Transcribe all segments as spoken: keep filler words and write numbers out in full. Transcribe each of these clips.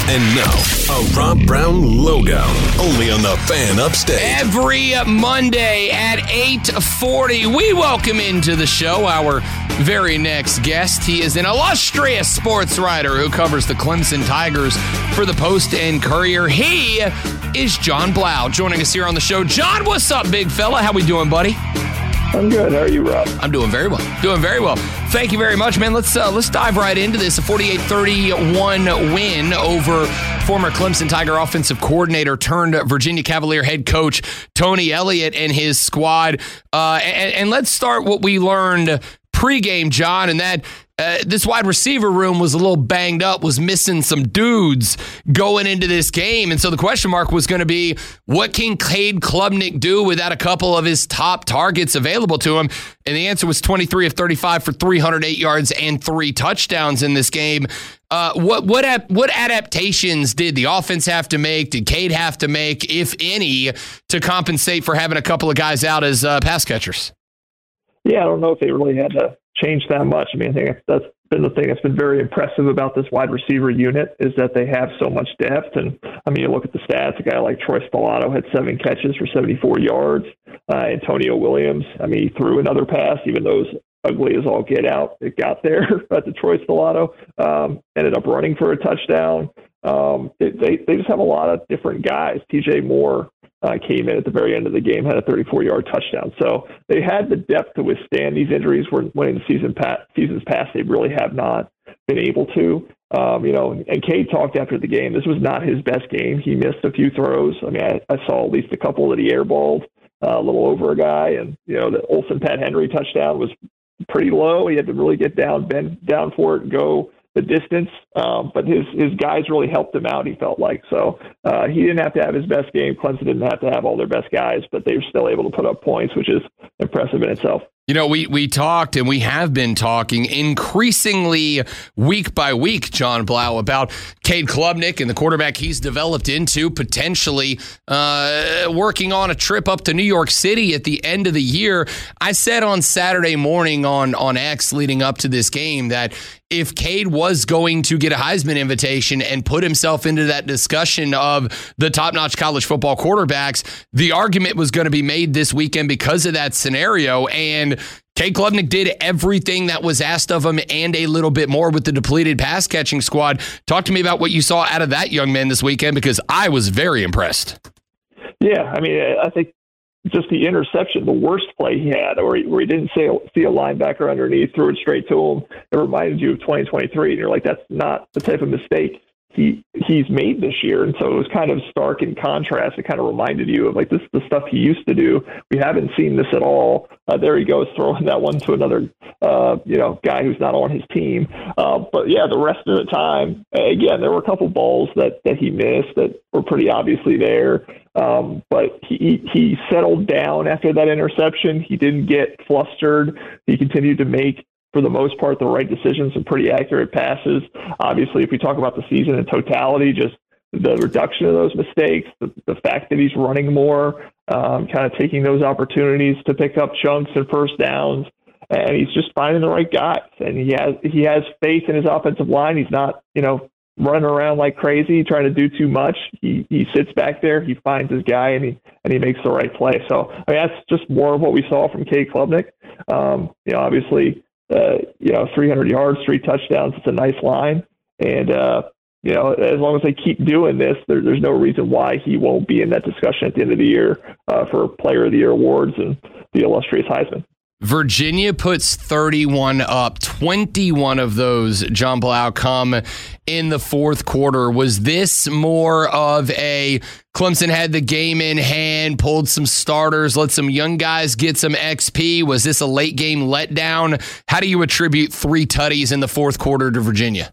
And now, a Rob Brown Lowdown, only on the Fan Upstate. Every Monday at eight forty, we welcome into the show our very next guest. He is an illustrious sports writer who covers the Clemson Tigers for the Post and Courier. He is John Blau, joining us here on the show. John, what's up, big fella? How we doing, buddy? I'm good. How are you, Rob? I'm doing very well. Doing very well. Thank you very much, man. Let's uh, let's dive right into this. A forty-eight thirty-one win over former Clemson Tiger offensive coordinator turned Virginia Cavalier head coach Tony Elliott and his squad. Uh, and, and let's start what we learned pregame, John, and that uh, this wide receiver room was a little banged up, was missing some dudes going into this game. And so the question mark was going to be, what can Cade Klubnik do without a couple of his top targets available to him? And the answer was twenty-three of thirty-five for three hundred eight yards and three touchdowns in this game. Uh, what what ap- what adaptations did the offense have to make? Did Cade have to make, if any, to compensate for having a couple of guys out as uh, pass catchers? Yeah, I don't know if they really had to change that much. I mean, I think that's been the thing that's been very impressive about this wide receiver unit is that they have so much depth. And, I mean, you look at the stats, a guy like Troy Stellato had seven catches for seventy-four yards. Uh, Antonio Williams, I mean, he threw another pass, even though it was ugly as all get out. It got there at the Troy Stellato, um, ended up running for a touchdown. Um, it, they, they just have a lot of different guys. T J Moore Uh, came in at the very end of the game, had a thirty-four-yard touchdown. So they had the depth to withstand these injuries when, when in the season pa- seasons past, they really have not been able to. Um, you know, and Cade talked after the game. This was not his best game. He missed a few throws. I mean, I, I saw at least a couple that he airballed uh, a little over a guy. And, you know, the Olsen Pat Henry touchdown was pretty low. He had to really get down, bend down for it, and go the distance, um, but his his guys really helped him out, he felt like. So uh, he didn't have to have his best game. Clemson didn't have to have all their best guys, but they were still able to put up points, which is impressive in itself. You know, we we talked and we have been talking increasingly week by week, John Blau, about Cade Klubnik and the quarterback he's developed into, potentially uh, working on a trip up to New York City at the end of the year. I said on Saturday morning on, on X leading up to this game that if Cade was going to get a Heisman invitation and put himself into that discussion of the top-notch college football quarterbacks, the argument was going to be made this weekend because of that scenario. And Cade Klubnik did everything that was asked of him and a little bit more with the depleted pass-catching squad. Talk to me about what you saw out of that young man this weekend, because I was very impressed. Yeah, I mean, I think just the interception, the worst play he had, where he, where he didn't see a, see a linebacker underneath, threw it straight to him. It reminded you of twenty twenty-three, and you're like, that's not the type of mistake he he's made this year. And so it was kind of stark in contrast. It kind of reminded you of like this the stuff he used to do. We haven't seen this at all. Uh, there he goes, throwing that one to another uh, you know guy who's not on his team. Uh, but yeah, the rest of the time, again, there were a couple balls that that he missed that were pretty obviously there. Um, but he he settled down after that interception. He didn't get flustered. He continued to make, for the most part, the right decisions and pretty accurate passes. Obviously, if we talk about the season in totality, just the reduction of those mistakes, the, the fact that he's running more, um, kind of taking those opportunities to pick up chunks and first downs, and he's just finding the right guys. And he has he has faith in his offensive line. He's not, you know, running around like crazy, trying to do too much. He he sits back there, he finds his guy, and he and he makes the right play. So I mean, that's just more of what we saw from Cade Klubnik. Um, you know, obviously, uh, you know, three hundred yards, three touchdowns. It's a nice line, and uh, you know, as long as they keep doing this, there, there's no reason why he won't be in that discussion at the end of the year uh, for Player of the Year awards and the illustrious Heisman. Virginia puts thirty-one up. twenty-one of those, John Blau, come in the fourth quarter. Was this more of a Clemson had the game in hand, pulled some starters, let some young guys get some X P? Was this a late game letdown? How do you attribute three tutties in the fourth quarter to Virginia?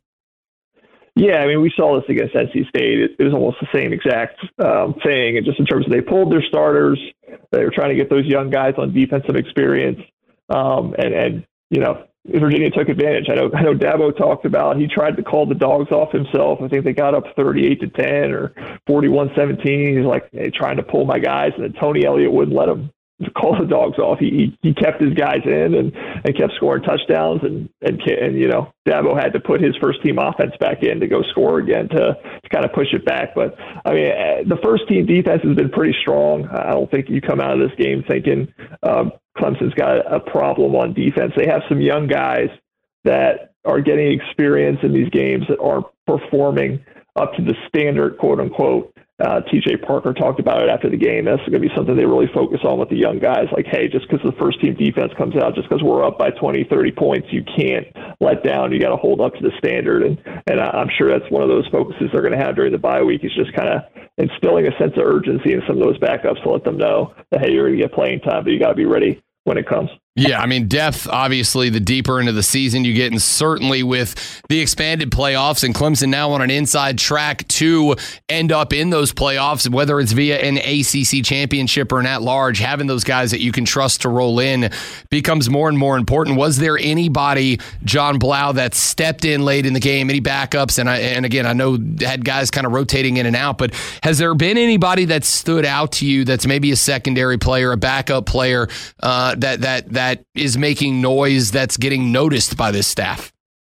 Yeah, I mean, we saw this against N C State. It, it was almost the same exact um, thing. And just in terms of they pulled their starters, they were trying to get those young guys on defensive experience. Um, and, and, you know, Virginia took advantage. I know, I know Dabo talked about, he tried to call the dogs off himself. I think they got up thirty-eight to ten or forty-one seventeen. He's like, hey, trying to pull my guys. And then Tony Elliott wouldn't let him call the dogs off. He he kept his guys in and, and kept scoring touchdowns, and, and and you know Dabo had to put his first team offense back in to go score again to, to kind of push it back. But I mean, the first team defense has been pretty strong. I don't think you come out of this game thinking um, Clemson's got a problem on defense. They have some young guys that are getting experience in these games that are performing up to the standard, quote unquote. Uh, T J Parker talked about it after the game. That's going to be something they really focus on with the young guys. Like, hey, just because the first team defense comes out, just because we're up by twenty, thirty points, you can't let down. You got to hold up to the standard. And and I'm sure that's one of those focuses they're going to have during the bye week, is just kind of instilling a sense of urgency in some of those backups to let them know that, hey, you're going to get playing time, but you got to be ready when it comes. Yeah, I mean, depth, obviously, the deeper into the season you get, and certainly with the expanded playoffs, and Clemson now on an inside track to end up in those playoffs, whether it's via an A C C championship or an at-large, having those guys that you can trust to roll in becomes more and more important. Was there anybody, John Blau, that stepped in late in the game, any backups? And, I, and again, I know had guys kind of rotating in and out, but has there been anybody that stood out to you that's maybe a secondary player, a backup player, uh, that that that that is making noise, that's getting noticed by this staff?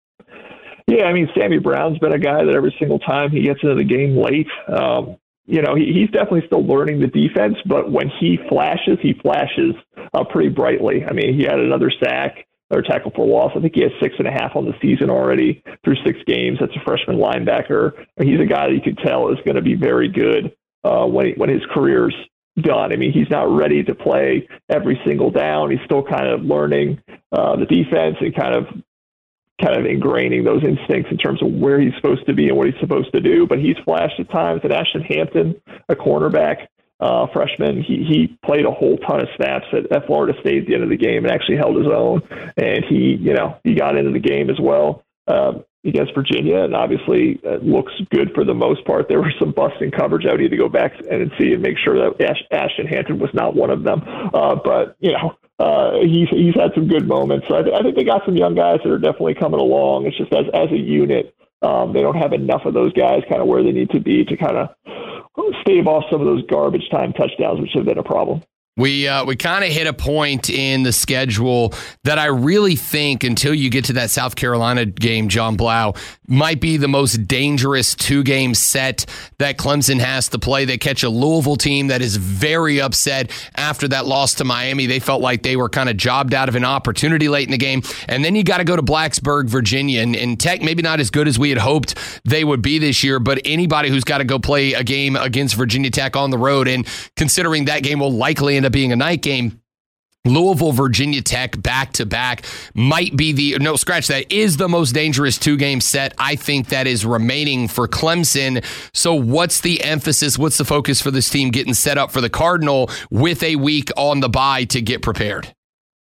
Yeah, I mean, Sammy Brown's been a guy that every single time he gets into the game late, um, you know, he, he's definitely still learning the defense, but when he flashes, he flashes uh, pretty brightly. I mean, he had another sack or tackle for loss. I think he has six and a half on the season already through six games. That's a freshman linebacker. He's a guy that you could tell is going to be very good uh, when he, when his career's done. I mean, he's not ready to play every single down. He's still kind of learning uh, the defense and kind of kind of ingraining those instincts in terms of where he's supposed to be and what he's supposed to do. But he's flashed at times. And Ashton Hampton, a cornerback uh, freshman, he he played a whole ton of snaps at, at Florida State at the end of the game and actually held his own. And he, you know, he got into the game as well. Um, against Virginia, and obviously it looks good for the most part. There was some busting coverage I would need to go back and see and make sure that Ash, Ashton Hampton was not one of them. Uh, but, you know, uh, he's, he's had some good moments. So I, th- I think they got some young guys that are definitely coming along. It's just as, as a unit, um, they don't have enough of those guys kind of where they need to be to kind of stave off some of those garbage time touchdowns, which have been a problem. We uh, we kind of hit a point in the schedule that I really think, until you get to that South Carolina game, John Blau, might be the most dangerous two-game set that Clemson has to play. They catch a Louisville team that is very upset after that loss to Miami. They felt like they were kind of jobbed out of an opportunity late in the game. And then you got to go to Blacksburg, Virginia. And, and Tech, maybe not as good as we had hoped they would be this year, but anybody who's got to go play a game against Virginia Tech on the road, and considering that game will likely end up being a night game, Louisville, Virginia Tech back-to-back might be the, no, scratch that, is the most dangerous two-game set I think that is remaining for Clemson. So what's the emphasis, what's the focus for this team getting set up for the Cardinal with a week on the bye to get prepared?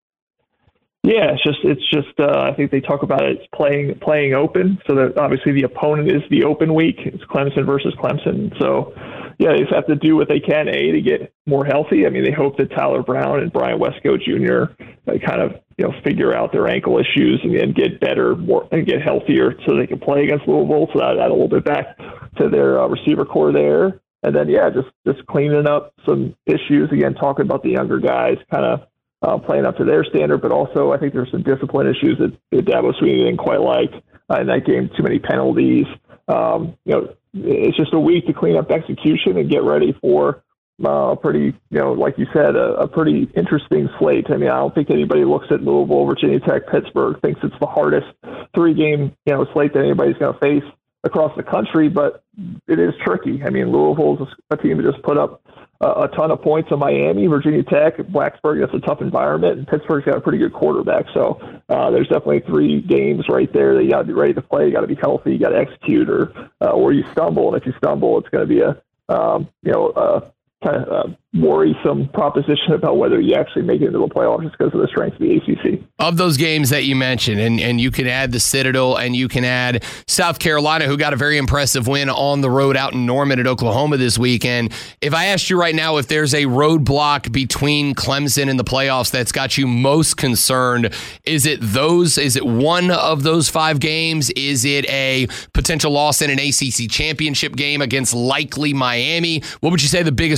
Yeah, it's just, it's just. Uh, I think they talk about it as playing, playing open. So that obviously the opponent is the open week. It's Clemson versus Clemson. So yeah, they just have to do what they can, A, to get more healthy. I mean, they hope that Tyler Brown and Brian Westco Junior uh, kind of, you know, figure out their ankle issues and, and get better, more, and get healthier so they can play against Louisville. So that add a little bit back to their uh, receiver core there. And then, yeah, just, just cleaning up some issues. Again, talking about the younger guys, kind of uh, playing up to their standard, but also I think there's some discipline issues that, that Dabo Swinney didn't quite like uh, in that game. Too many penalties. Um, you know, it's just a week to clean up execution and get ready for uh, a pretty, you know, like you said, a, a pretty interesting slate. I mean, I don't think anybody looks at Louisville, Virginia Tech, Pittsburgh, thinks it's the hardest three-game, you know, slate that anybody's going to face across the country, but it is tricky. I mean, Louisville is a team that just put up uh, a ton of points on Miami. Virginia Tech, Blacksburg, that's a tough environment, and Pittsburgh's got a pretty good quarterback. So uh, there's definitely three games right there that you got to be ready to play. You got to be healthy. You got to execute, or uh, or you stumble. And if you stumble, it's going to be a um, you know a kind of uh, worrisome proposition about whether you actually make it into the playoffs just because of the strength of the A C C. Of those games that you mentioned, and, and you can add the Citadel, and you can add South Carolina, who got a very impressive win on the road out in Norman at Oklahoma this weekend. If I asked you right now if there's a roadblock between Clemson and the playoffs that's got you most concerned, is it those? Is it one of those five games? Is it a potential loss in an A C C championship game against likely Miami? What would you say the biggest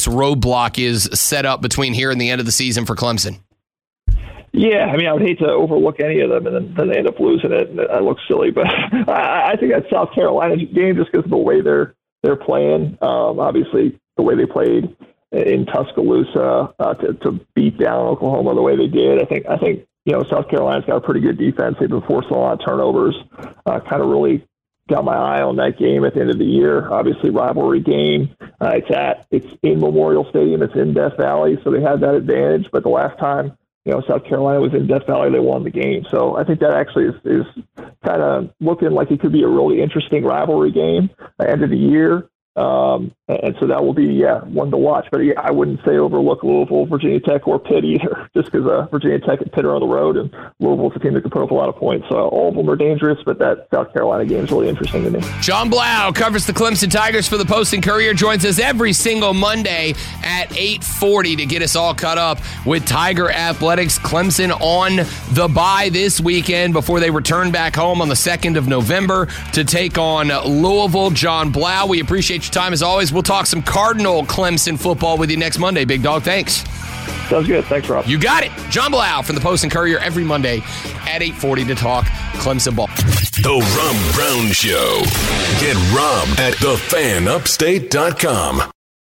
roadblock is set up between here and the end of the season for Clemson. Yeah, I mean, I would hate to overlook any of them, and then, then they end up losing it, and that looks silly. But I, I think that South Carolina game, just because of the way they're they're playing, um, obviously the way they played in Tuscaloosa uh, to, to beat down Oklahoma the way they did, I think I think you know South Carolina's got a pretty good defense. They've been forcing a lot of turnovers. Uh, kind of really got my eye on that game at the end of the year. Obviously, rivalry game. Uh, it's at it's in Memorial Stadium. It's in Death Valley, so they had that advantage. But the last time, you know, South Carolina was in Death Valley, they won the game. So I think that actually is, is kind of looking like it could be a really interesting rivalry game at the end of the year. Um, and so that will be, yeah, one to watch. But yeah, I wouldn't say overlook Louisville, Virginia Tech, or Pitt either, just because uh, Virginia Tech and Pitt are on the road, and Louisville's a team that can put up a lot of points. So all of them are dangerous, but that South Carolina game is really interesting to me. John Blau covers the Clemson Tigers for the Post and Courier, joins us every single Monday at eight forty to get us all caught up with Tiger Athletics. Clemson on the bye this weekend before they return back home on the second of November to take on Louisville. John Blau, we appreciate your time as always. We'll talk some Cardinal Clemson football with you next Monday, big dog. Thanks. Sounds good. Thanks, Rob. You got it. John Blau from the Post and Courier every Monday at eight forty to talk Clemson ball. The Rob Brown Show. Get Rob at the fan upstate dot com.